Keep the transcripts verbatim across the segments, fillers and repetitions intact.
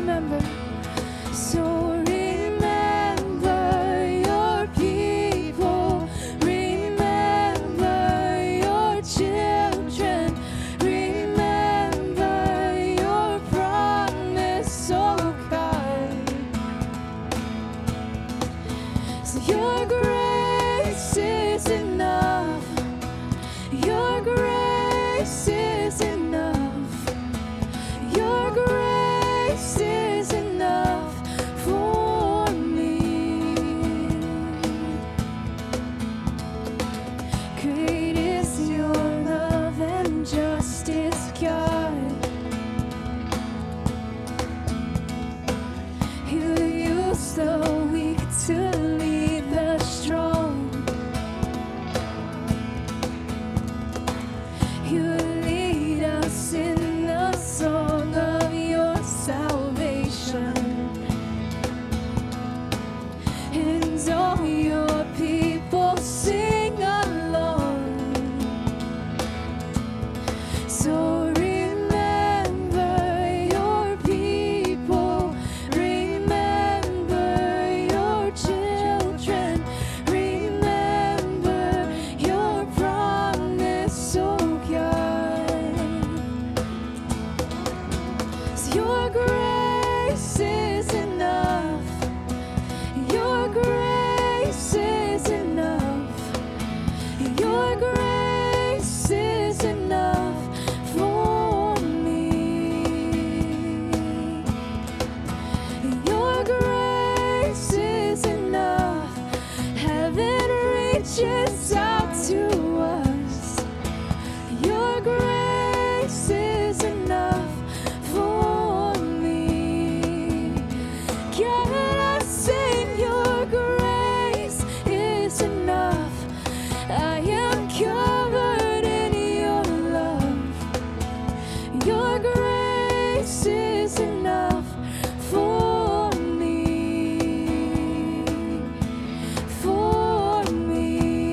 remember. So remember your people, remember your children, remember your promise, oh God. So your grace is enough, your grace is enough, your grace is enough for me. Great is your love and justice, God. You use the weak to lead the strong. You lead us in the song of your salvation, and all your people sing along. So remember your people, remember your children, remember your promise, oh God. So your grace is enough, your grace is enough, your grace is enough for me. Your grace is enough. Heaven reaches out to us. Your grace is enough for me. God, I sing your grace is enough. I am covered in your love. Your grace is enough for me, for me.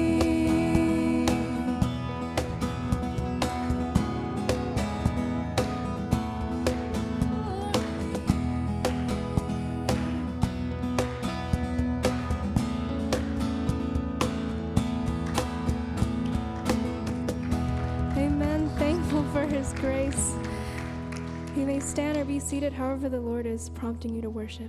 Amen. Thankful for his grace. You may stand or be seated however the Lord is prompting you to worship.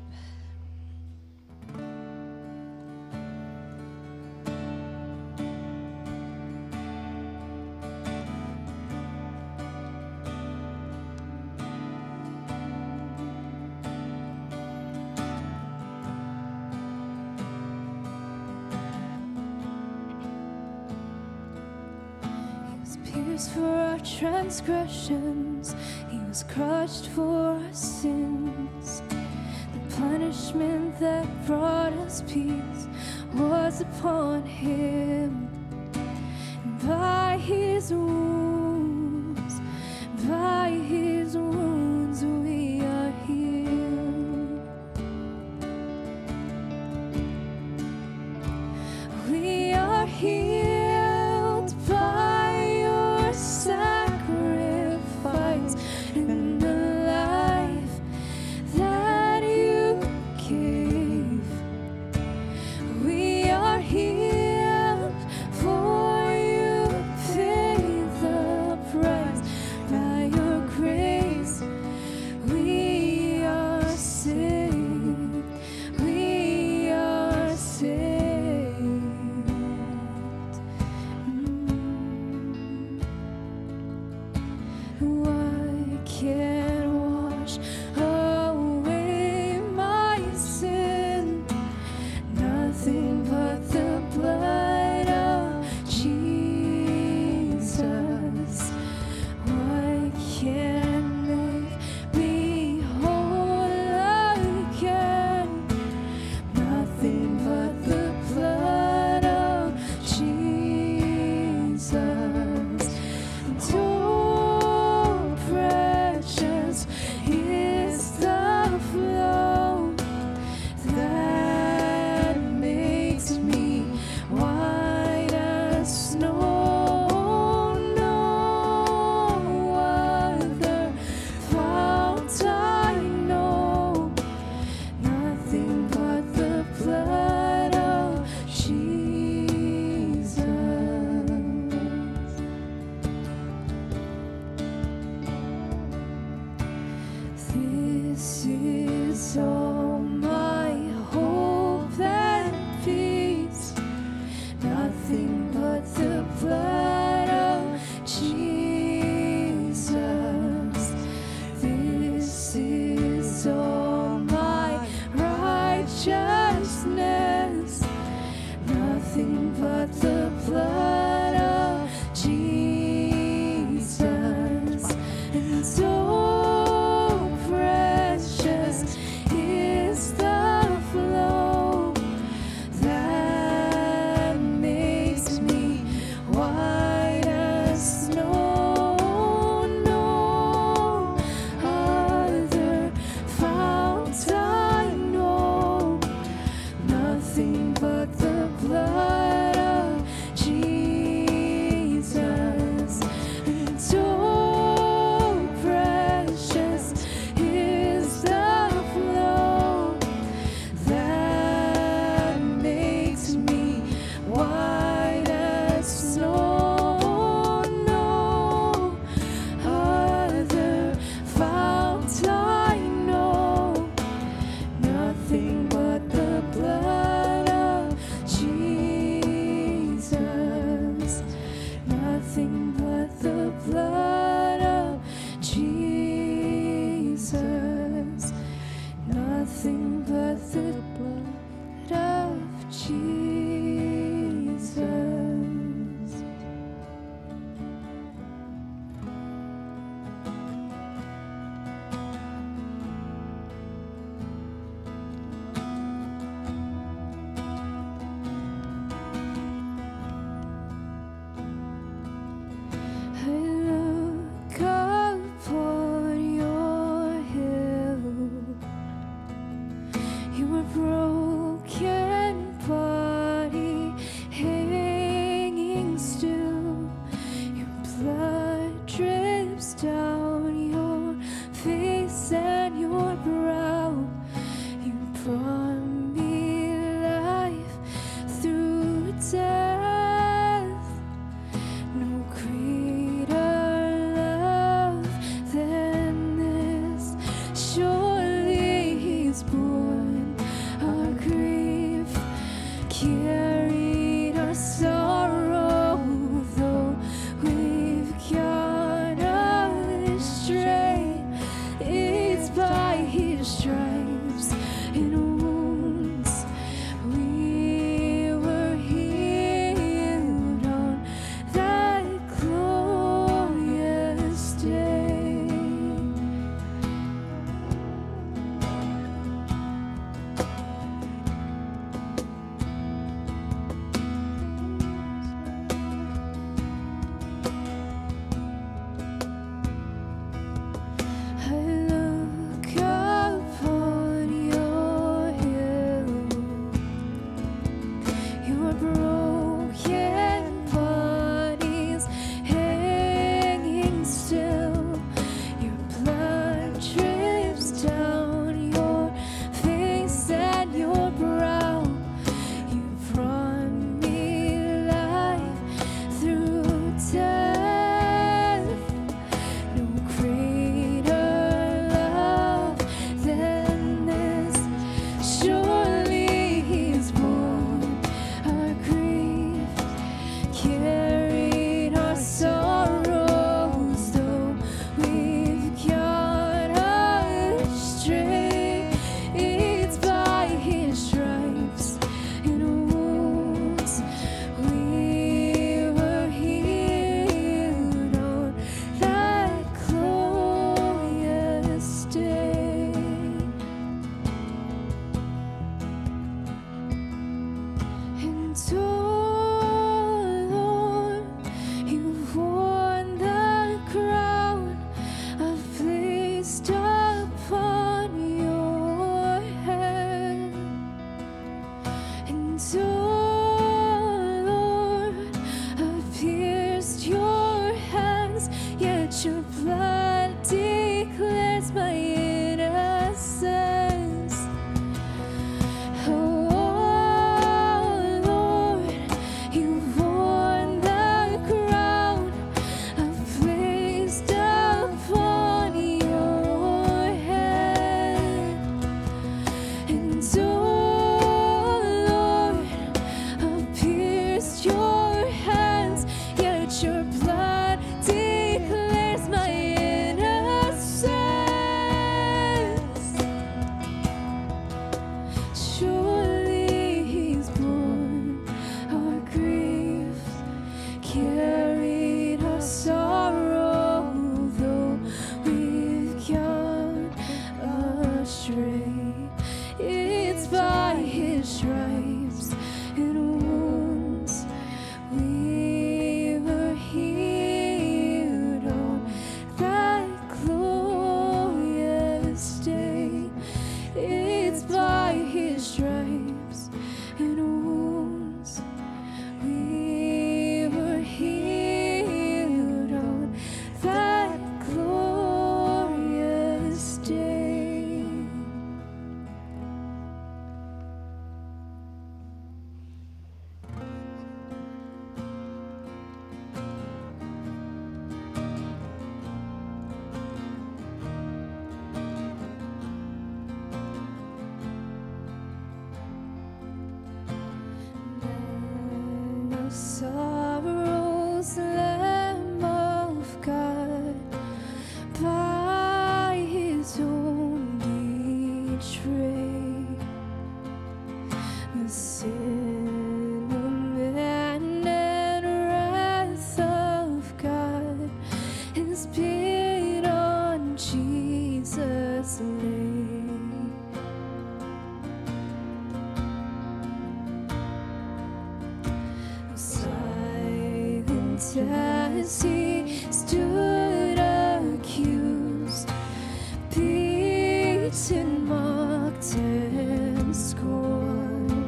He was pierced for our transgressions, he was crushed for our sins. The punishment that brought us peace was upon him. And by his wounds, by his wounds we are healed. We are healed by your sacrifice and the life that you gave. We are healed, for you paid the price. By your grace we are saved. We are saved. Mm. What can wash away my sin? Nothing but the blood of Jesus. What can make me whole again? Nothing but the blood of Jesus. And oh, precious drapes down your face and your brow. You brought me life through death. No greater love than this. Surely He's borne our grief, carried our sorrow, though we've gone astray. It's by His stripes and wounds we were healed on that glorious day. I look upon your hill, your broken bodies hanging still. Your blood drips down your face and your brow. You brought me life through death. No greater love than this. Surely He's borne our grief, carried our sorrows, though we've gone astray. It's by His stripes and wounds we were healed on that glorious day. And oh Lord, You've worn the crown I've placed upon your head. And oh Lord, I've pierced your hands, yet your blood declares my innocence. Oh Lord, You've worn the crown I've placed upon your head. And oh Lord, I've pierced your hands, yet your blood declares my innocence. Surely He's borne our grief, carried our sorrow, though we've gone astray. It's by His stripes and wounds we were healed on that glorious day. It's by His stripes and wounds we were healed on that glorious day. Man of sorrows, Lamb of God, by His own betrayed, the sin of man and wrath of God is paid on Jesus' laid. Silent as He stood accused, beaten, mocked, and scorned,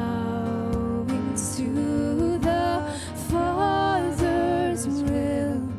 bowing to the Father's will.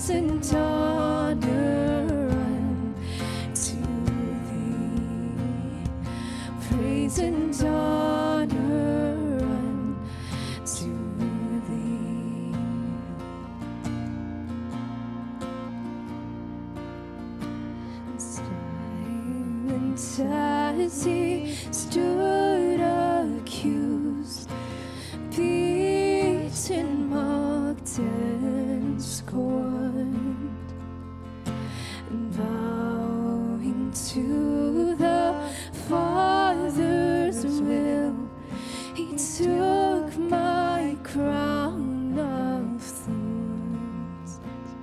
praise and honor unto thee. Praise and honor unto thee. Silent as he stood accused, beaten, mocked, and scorned, and bowing to the Father's will, he took my crown of thorns.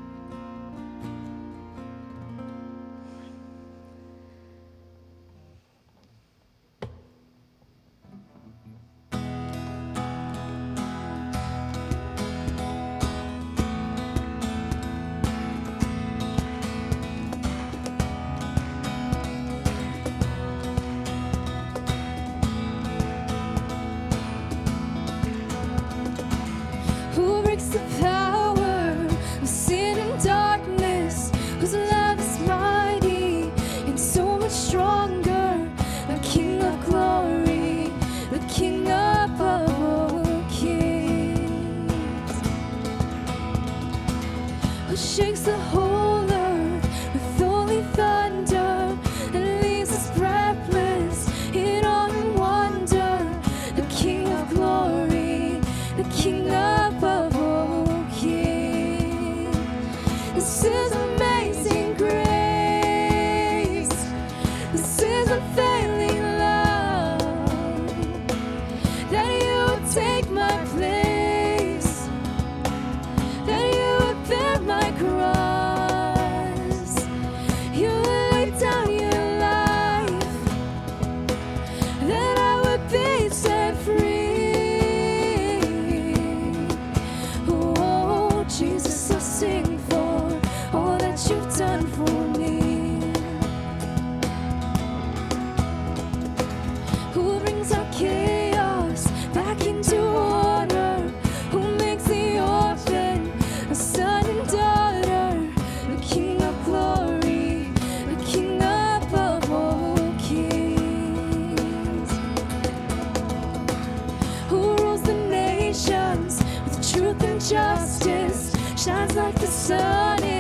Who breaks the power of sin and darkness, whose love is mighty and so much stronger, the King of glory, the King above all kings, who shakes the whole earth with holy thunder and leaves us breathless in awe and wonder, the King of glory, the King above all kings. This is amazing grace. This is unfailing love, that you would take my place, that you would bear my cross, you would lay down your life, that I would be set free. Oh, Jesus, I'll sing for all that you've done for me. Who brings our chaos back into order? Who makes the orphan a son and daughter? The King of glory, the King above all kings, who rules the nations with truth and justice, shines like the sun